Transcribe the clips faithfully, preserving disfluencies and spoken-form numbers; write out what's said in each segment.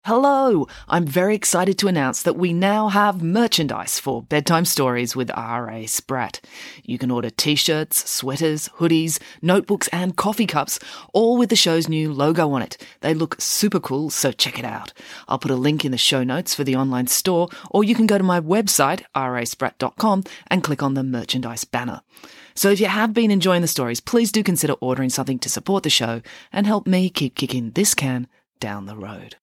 Hello! I'm very excited to announce that we now have merchandise for Bedtime Stories with R A Spratt. You can order t-shirts, sweaters, hoodies, notebooks and coffee cups, all with the show's new logo on it. They look super cool, so check it out. I'll put a link in the show notes for the online store, or you can go to my website, r a spratt dot com, and click on the merchandise banner. So if you have been enjoying the stories, please do consider ordering something to support the show and help me keep kicking this can down the road.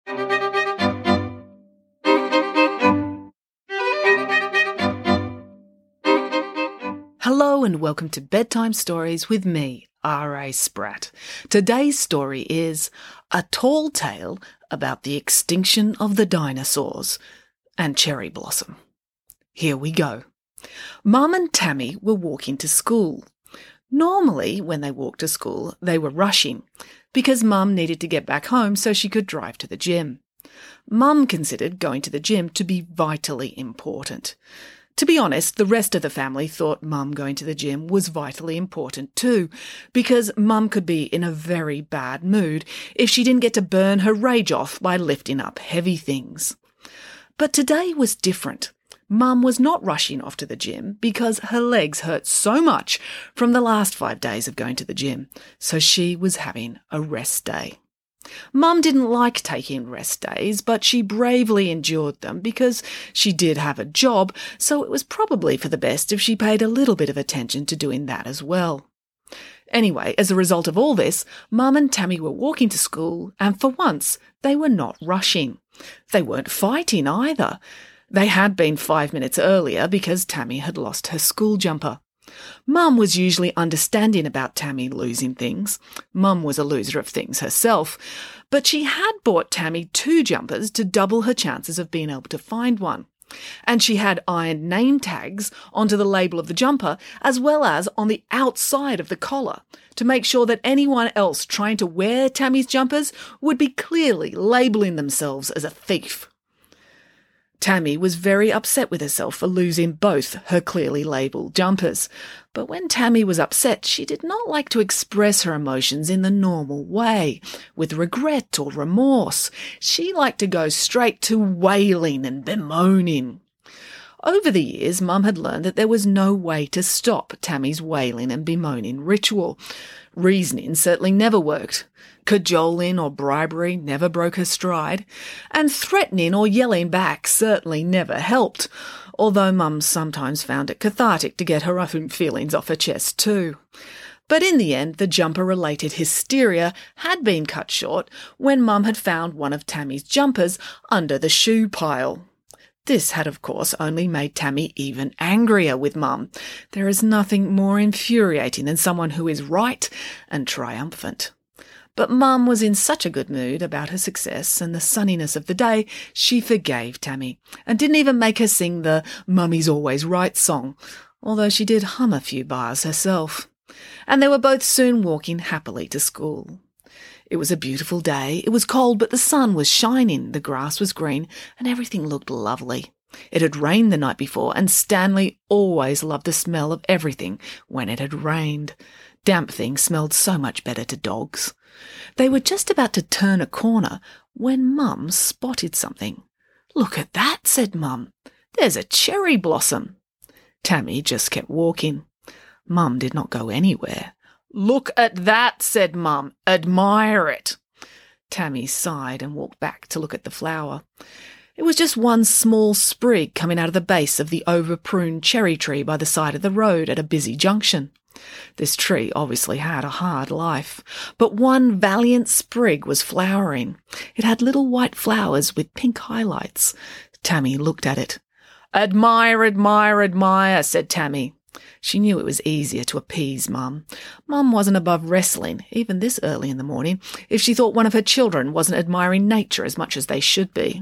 Hello and welcome to Bedtime Stories with me, R A Spratt. Today's story is A Tall Tale About the Extinction of the Dinosaurs and Cherry Blossom. Here we go. Mum and Tammy were walking to school. Normally, when they walked to school, they were rushing because Mum needed to get back home so she could drive to the gym. Mum considered going to the gym to be vitally important. To be honest, the rest of the family thought Mum going to the gym was vitally important too, because Mum could be in a very bad mood if she didn't get to burn her rage off by lifting up heavy things. But today was different. Mum was not rushing off to the gym because her legs hurt so much from the last five days of going to the gym, so she was having a rest day. Mum didn't like taking rest days, but she bravely endured them because she did have a job, so it was probably for the best if she paid a little bit of attention to doing that as well. Anyway, as a result of all this, Mum and Tammy were walking to school, and for once, they were not rushing. They weren't fighting either. They had been five minutes earlier because Tammy had lost her school jumper. Mum was usually understanding about Tammy losing things. Mum was a loser of things herself, but she had bought Tammy two jumpers to double her chances of being able to find one. And she had ironed name tags onto the label of the jumper as well as on the outside of the collar to make sure that anyone else trying to wear Tammy's jumpers would be clearly labelling themselves as a thief. Tammy was very upset with herself for losing both her clearly labelled jumpers, but when Tammy was upset, she did not like to express her emotions in the normal way, with regret or remorse. She liked to go straight to wailing and bemoaning. Over the years, Mum had learned that there was no way to stop Tammy's wailing and bemoaning ritual. Reasoning certainly never worked. Cajoling or bribery never broke her stride, and threatening or yelling back certainly never helped, although Mum sometimes found it cathartic to get her own feelings off her chest too. But in the end, the jumper-related hysteria had been cut short when Mum had found one of Tammy's jumpers under the shoe pile. This had, of course, only made Tammy even angrier with Mum. There is nothing more infuriating than someone who is right and triumphant. But Mum was in such a good mood about her success and the sunniness of the day, she forgave Tammy and didn't even make her sing the Mummy's Always Right song, although she did hum a few bars herself. And they were both soon walking happily to school. It was a beautiful day. It was cold, but the sun was shining, the grass was green, and everything looked lovely. It had rained the night before, and Stanley always loved the smell of everything when it had rained. Damp things smelled so much better to dogs. They were just about to turn a corner when Mum spotted something. "Look at that," said Mum. "There's a cherry blossom." Tammy just kept walking. Mum did not go anywhere. "Look at that," said Mum. "Admire it." Tammy sighed and walked back to look at the flower. It was just one small sprig coming out of the base of the over-pruned cherry tree by the side of the road at a busy junction. This tree obviously had a hard life, but one valiant sprig was flowering. It had little white flowers with pink highlights. Tammy looked at it. "Admire, admire, admire," said Tammy. She knew it was easier to appease Mum. Mum wasn't above wrestling, even this early in the morning, if she thought one of her children wasn't admiring nature as much as they should be.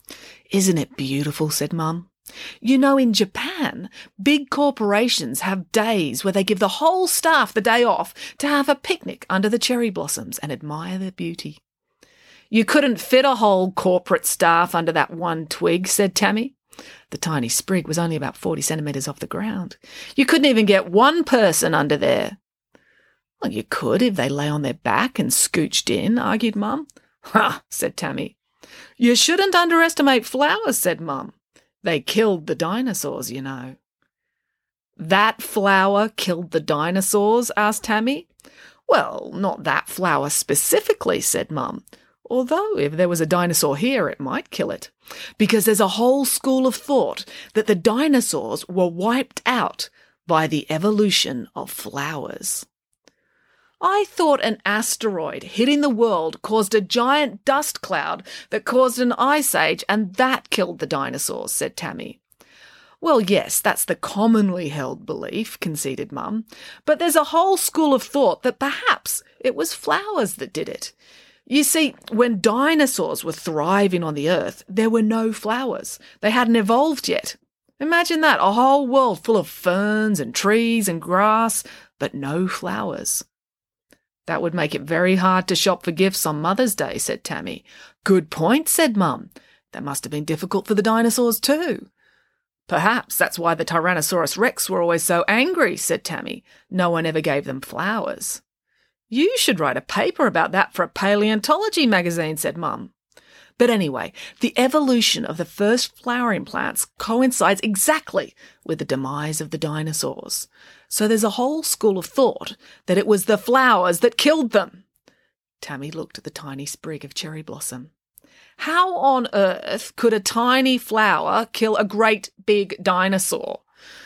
"Isn't it beautiful?" said Mum. "You know, in Japan, big corporations have days where they give the whole staff the day off to have a picnic under the cherry blossoms and admire their beauty." "You couldn't fit a whole corporate staff under that one twig," said Tammy. The tiny sprig was only about forty centimetres off the ground. "You couldn't even get one person under there." "Well, you could if they lay on their back and scooched in," argued Mum. "Ha!" said Tammy. You shouldn't underestimate flowers, said Mum. They killed the dinosaurs, you know. That flower killed the dinosaurs? Asked Tammy. Well, not that flower specifically, said Mum. Although if there was a dinosaur here, it might kill it. Because there's a whole school of thought that the dinosaurs were wiped out by the evolution of flowers. I thought an asteroid hitting the world caused a giant dust cloud that caused an ice age and that killed the dinosaurs, said Tammy. Well, yes, that's the commonly held belief, conceded Mum, but there's a whole school of thought that perhaps it was flowers that did it. You see, when dinosaurs were thriving on the earth, there were no flowers. They hadn't evolved yet. Imagine that, a whole world full of ferns and trees and grass, but no flowers. That would make it very hard to shop for gifts on Mother's Day, said Tammy. Good point, said Mum. That must have been difficult for the dinosaurs too. Perhaps that's why the Tyrannosaurus Rex were always so angry, said Tammy. No one ever gave them flowers. You should write a paper about that for a paleontology magazine, said Mum. But anyway, the evolution of the first flowering plants coincides exactly with the demise of the dinosaurs. So there's a whole school of thought that it was the flowers that killed them. Tammy looked at the tiny sprig of cherry blossom. How on earth could a tiny flower kill a great big dinosaur?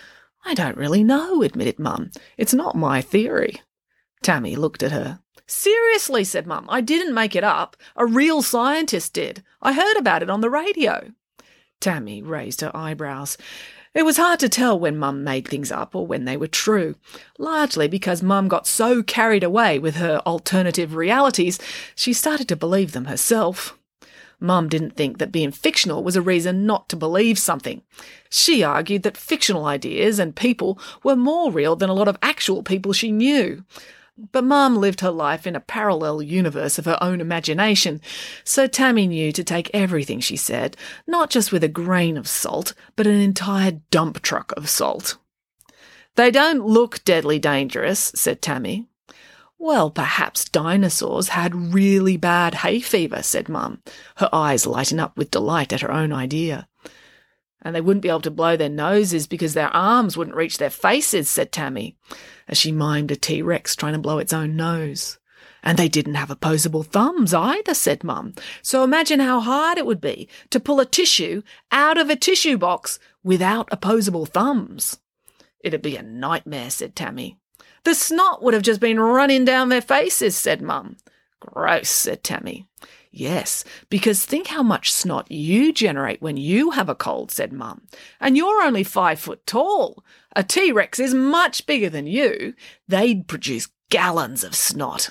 I don't really know, admitted Mum. It's not my theory. Tammy looked at her. Seriously, said Mum, I didn't make it up. A real scientist did. I heard about it on the radio. Tammy raised her eyebrows. It was hard to tell when Mum made things up or when they were true, largely because Mum got so carried away with her alternative realities, she started to believe them herself. Mum didn't think that being fictional was a reason not to believe something. She argued that fictional ideas and people were more real than a lot of actual people she knew. But Mum lived her life in a parallel universe of her own imagination, so Tammy knew to take everything she said, not just with a grain of salt, but an entire dump truck of salt. They don't look deadly dangerous, said Tammy. Well, perhaps dinosaurs had really bad hay fever, said Mum, her eyes lighting up with delight at her own idea. And they wouldn't be able to blow their noses because their arms wouldn't reach their faces, said Tammy, as she mimed a T-Rex trying to blow its own nose. And they didn't have opposable thumbs either, said Mum. So imagine how hard it would be to pull a tissue out of a tissue box without opposable thumbs. It'd be a nightmare, said Tammy. The snot would have just been running down their faces, said Mum. Gross, said Tammy. Yes, because think how much snot you generate when you have a cold, said Mum. And you're only five foot tall. A T-Rex is much bigger than you. They'd produce gallons of snot.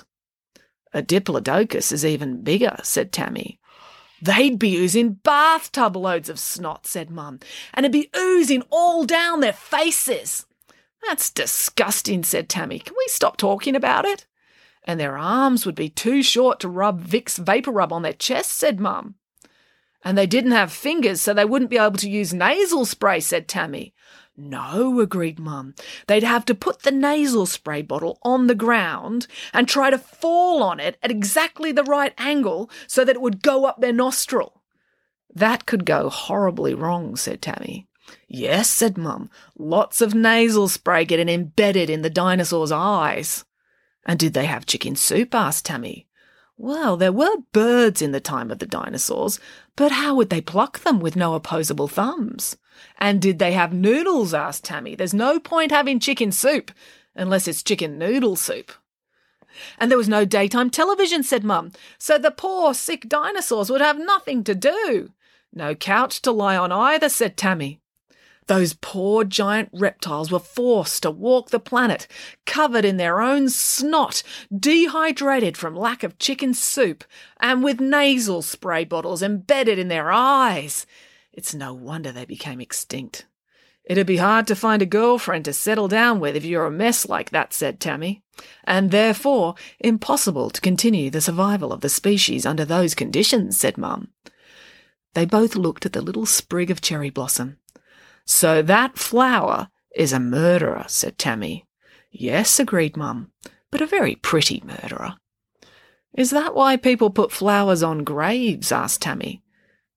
A Diplodocus is even bigger, said Tammy. They'd be oozing bathtub loads of snot, said Mum, and it'd be oozing all down their faces. That's disgusting, said Tammy. Can we stop talking about it? And their arms would be too short to rub Vicks Vapor Rub on their chests, said Mum. And they didn't have fingers, so they wouldn't be able to use nasal spray, said Tammy. No, agreed Mum. They'd have to put the nasal spray bottle on the ground and try to fall on it at exactly the right angle so that it would go up their nostril. That could go horribly wrong, said Tammy. Yes, said Mum. Lots of nasal spray getting embedded in the dinosaurs' eyes. And did they have chicken soup? Asked Tammy. Well, there were birds in the time of the dinosaurs, but how would they pluck them with no opposable thumbs? And did they have noodles? Asked Tammy. There's no point having chicken soup unless it's chicken noodle soup. And there was no daytime television, said Mum, so the poor sick dinosaurs would have nothing to do. No couch to lie on either, said Tammy. Those poor giant reptiles were forced to walk the planet, covered in their own snot, dehydrated from lack of chicken soup, and with nasal spray bottles embedded in their eyes. It's no wonder they became extinct. It'd be hard to find a girlfriend to settle down with if you're a mess like that, said Tammy, and therefore impossible to continue the survival of the species under those conditions, said Mum. They both looked at the little sprig of cherry blossom. So that flower is a murderer, said Tammy. Yes, agreed Mum, but a very pretty murderer. Is that why people put flowers on graves? Asked Tammy.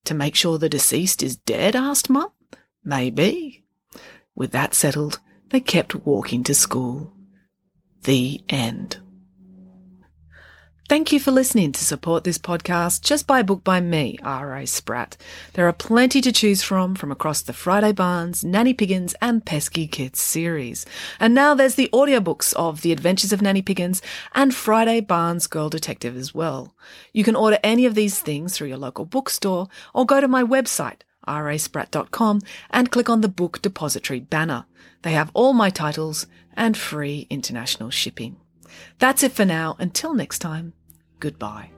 To make sure the deceased is dead? Asked Mum. Maybe. With that settled, they kept walking to school. The end. Thank you for listening. To support this podcast, just buy a book by me, R A Spratt. There are plenty to choose from from across the Friday Barnes, Nanny Piggins and Pesky Kids series. And now there's the audiobooks of The Adventures of Nanny Piggins and Friday Barnes Girl Detective as well. You can order any of these things through your local bookstore or go to my website, r a spratt dot com, and click on the Book Depository banner. They have all my titles and free international shipping. That's it for now. Until next time, goodbye.